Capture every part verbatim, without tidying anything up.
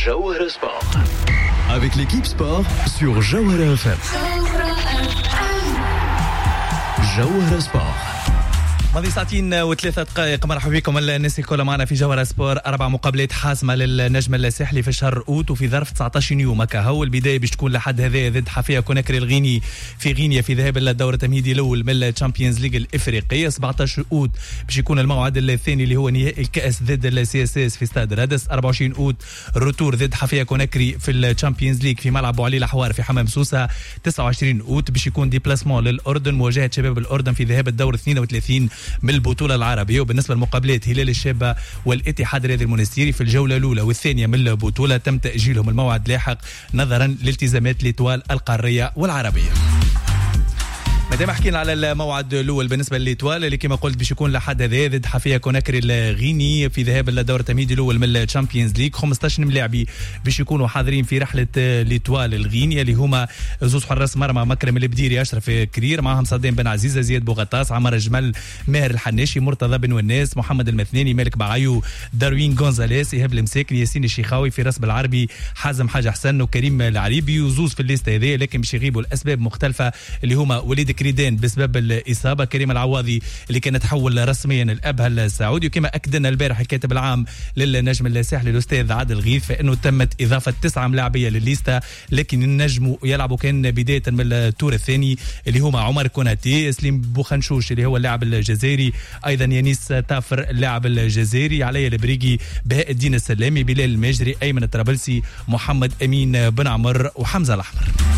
Jawhara Sport. Avec l'équipe sport sur Jawhara F M. Jawhara Sport. ماضي ساعتين وثلاثة دقائق. مرحبا بكم الناس الكل معنا في جوهرة سبور. أربع مقابلات حاسمة للنجم الساحلي في شهر أوت وفي ظرف تسعة عشر يوم. هكا البداية باش تكون لحد هذا ضد حفية كوناكري الغيني في غينيا في ذهاب الدورة التمهيدي الأول من الشامبيونز ليج الإفريقية. سبعة عشر أوت باش يكون الموعد الثاني اللي هو نهائي الكأس ضد السي اس اس في استاد رادس. أربعة وعشرين أوت الروتور ضد حفية كوناكري في الشامبيونز ليج في ملعب بوعلي الحوار في حمام سوسة. تسعة وعشرين أوت باش يكون ديبلاسمون للأردن مواجهة شباب الأردن في ذهاب الدور اثنين وثلاثين من البطولة العربية. وبالنسبة للمقابلات هلال الشابة والاتحاد الرياضي المونستيري في الجولة الأولى والثانية من البطولة تم تأجيلهم الموعد لاحق نظرا لالتزامات الإطوال القارية والعربية. مادام حكينا على الموعد الاول بالنسبه للإطوال اللي كما قلت باش يكون لحد هذا ضد حفية كوناكري الغيني في ذهاب الدور التمهيدي الاول من الشامبيونز ليج. خمسطاش ملاعبي باش يكونوا حاضرين في رحله الإطوال الغيني اللي هما زوز حراس مرمى مكرم البديري اشرف كرير معهم صدام بن عزيزه زياد بوغطاس عمر الجمل ماهر الحناشي مرتضى بن وناس محمد المثناني مالك بعيو داروين غونزاليس ايهاب المساكن ياسين الشيخاوي فراس بالعربي حازم حاج حسن وكريم العريبي وزوز في الليسته هذه لكن باش يغيبوا الاسباب مختلفه اللي هما وليد كريدان بسبب الإصابة كريم العواضي اللي كان تحول رسميا الأبها السعودي. وكما أكدنا البارح الكاتب العام للنجم الساحلي الأستاذ عادل غيث فإنه تمت إضافة تسعة ملاعبية للليستا لكن النجم يلعبوا كان بداية من التور الثاني اللي هما عمر كوناتي سليم بوخنشوش اللي هو اللاعب الجزائري أيضا يانيس تافر اللاعب الجزائري علي البريقي بهاء الدين السلامي بلال المجري أيمن الطرابلسي محمد أمين بن عمر وحمزة الأحمر.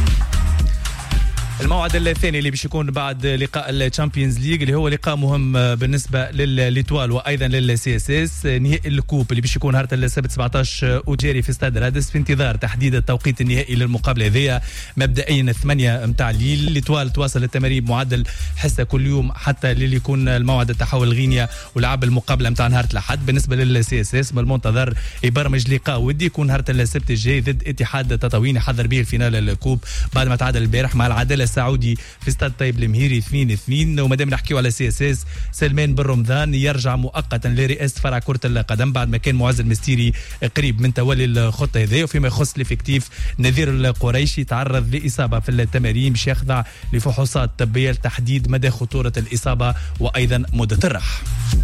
الموعد الثاني اللي باش يكون بعد لقاء الشامبيونز ليج اللي هو لقاء مهم بالنسبه للإطوال وايضا للسي اس اس نهائي الكوب اللي باش يكون نهار السبت سبعة عشر وجاري في استاد رادس في انتظار تحديد التوقيت النهائي للمقابله هذه مبدئيا ثمانية متاع الليل. الإطوال تواصل التمارين بمعدل حصه كل يوم حتى اللي يكون الموعد التحول غينيا ولعب المقابله متاع نهار الاحد. بالنسبه للسي اس اس بالمنتظر يبرمج لقاء ودي يكون نهار السبت الجاي ضد اتحاد تطاوين يحضر به الفينال الكوب بعد ما تعادل البارح مع العداله السعودي في استاد طيب المهيري اثنين اثنين. ومادام نحكيو على سي اس اس سلمان بن رمضان يرجع مؤقتا لرئاسه فرع كره القدم بعد ما كان معز المستيري قريب من تولي الخطه هذه. وفيما يخص الافكتيف نذير القريشي تعرض لاصابه في التمارين باش يخضع لفحوصات طبيه لتحديد مدى خطوره الاصابه وايضا مده الراحه.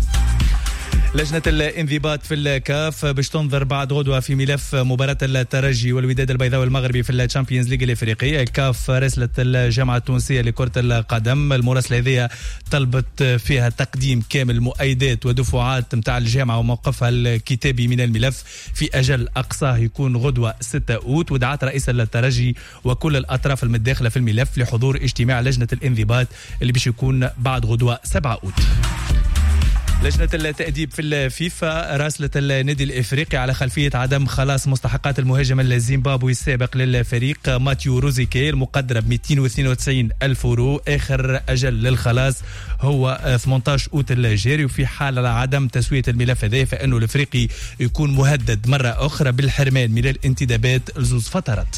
لجنة الانضباط في الكاف باش تنظر بعد غدوة في ملف مباراة الترجي والوداد البيضاوي المغربي في الشامبيونز ليج الافريقية. الكاف راسلت الجامعة التونسية لكرة القدم المراسلة هذه طلبت فيها تقديم كامل مؤيدات ودفعات متاع الجامعة وموقفها الكتابي من الملف في أجل أقصاه يكون غدوة ستة أوت. ودعت رئيس الترجي وكل الأطراف المتداخلة في الملف لحضور اجتماع لجنة الانضباط اللي باش يكون بعد غدوة سبعة أوت. لجنة التأديب في الفيفا راسلت النادي الإفريقي على خلفية عدم خلاص مستحقات المهاجم الزيمبابوي السابق للفريق ماتيو روزيكي المقدرة ب مئتين واثنين وتسعين ألف يورو. آخر أجل للخلاص هو ثمانية عشر أوت الجاري. وفي حال عدم تسوية الملف هذا فإنه الإفريقي يكون مهدد مرة أخرى بالحرمان من الانتدابات لزوز فترات.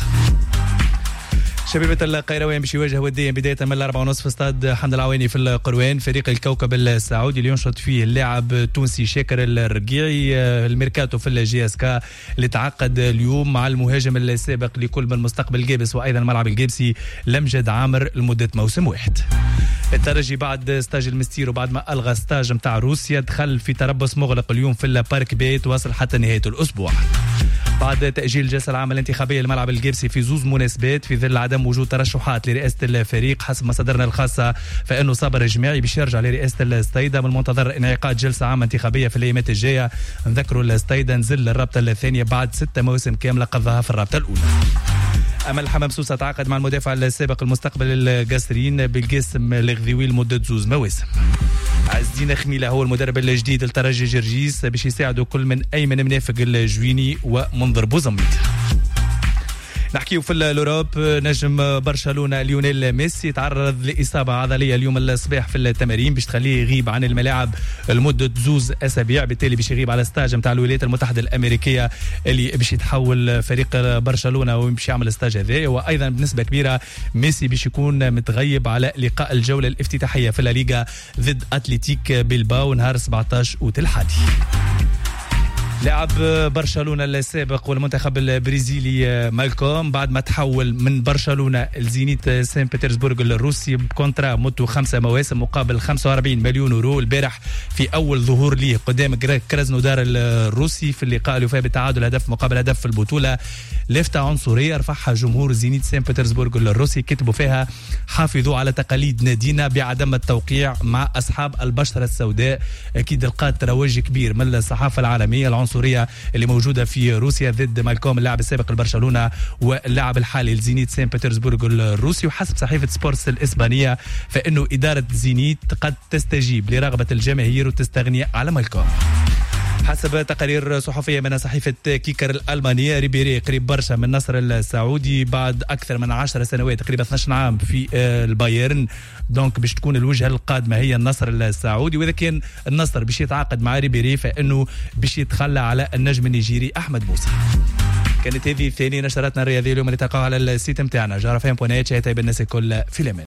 شبيبة القيروان باش يواجه وديا بداية من الأربعة ونصف في استاد حمد العواني في القروان فريق الكوكب السعودي اللي ينشط فيه اللاعب التونسي شاكر الرقيعي. الميركاتو في الجي اس كا اللي تعقد اليوم مع المهاجم السابق لكل من مستقبل الجابس وأيضا الملعب الجابسي لمجد عامر لمدة موسم واحد. الترجي بعد ستاج المستير وبعد ما ألغى ستاج متاع روسيا دخل في تربص مغلق اليوم في البارك بيت واصل حتى نهاية الأسبوع. بعد تأجيل الجلسة العامة الانتخابية للملعب الجابسي في زوز مناسبات في ظل عدم وجود ترشحات لرئاسة الفريق حسب مصادرنا الخاصة فإنه صابر جماعي باش يرجع لرئاسة الستايدة. من المنتظر انعقاد جلسة عامة انتخابية في الأيامات الجاية. نذكروا الستايدة نزل للرابطة الثانية بعد ستة مواسم كاملة قضاها في الرابطة الأولى. أمل حمام سوسة تعاقد مع المدافع السابق المستقبل القاسرين بالقاسم الغذيوي لمدة زوز مواسم. عز الدين خميلة هو المدرب الجديد للترجي جرجيس باش يساعدوا كل من أيمن منافق الجويني ومنظر بوزميد. نحكيو في الأوروب. نجم برشلونة ليونيل ميسي تعرض لإصابة عضلية اليوم الصباح في التمارين باش تخليه يغيب عن الملاعب لمدة زوز أسابيع بالتالي باش يغيب على ستاج متاع الولايات المتحدة الأمريكية اللي باش يتحول فريق برشلونة وباش يعمل ستاج هذا. وأيضا بنسبة كبيرة ميسي باش يكون متغيب على لقاء الجولة الافتتاحية في الليغا ضد أتليتيك بيلباو نهار سبعة عشر أوت الحادي. لاعب برشلونة السابق والمنتخب البرازيلي مالكوم بعد ما تحول من برشلونة لزينيت سان بطرسبورغ الروسي بكونترا مدته خمسة مواسم مقابل خمسة وأربعين مليون يورو. البارح في أول ظهور ليه قدام كرازنودار الروسي في اللقاء اللي فيه بالتعادل هدف مقابل هدف في البطولة لفتة عنصرية رفعها جمهور زينيت سان بطرسبورغ الروسي، كتبوا فيها حافظوا على تقاليد نادينا بعدم التوقيع مع أصحاب البشرة السوداء. أكيد لقات ترويج كبير من الصحافة العالمية العنصرية اللي موجودة في روسيا ضد مالكوم اللاعب السابق لبرشلونة واللاعب الحالي لزينيت سان بطرسبورغ الروسي. وحسب صحيفة سبورتس الإسبانية فإنه إدارة زينيت قد تستجيب لرغبة الجماهير وتستغني على مالكوم. حسب تقارير صحفية من صحيفة كيكر الألمانية ريبيري قريب برشا من النصر السعودي بعد أكثر من عشر سنوات تقريبا اثني عشر عام في البايرن، دونك باش تكون الوجهة القادمة هي النصر السعودي. وإذا كان النصر باش يتعاقد مع ريبيري فإنه باش يتخلى على النجم النيجيري أحمد موسى. كانت هذه ثاني نشراتنا الرياضية اليوم اللي تلقاوها على السيت متاعنا جارة فهم بونيت. شاهدتها بالناس الكل في الأمان.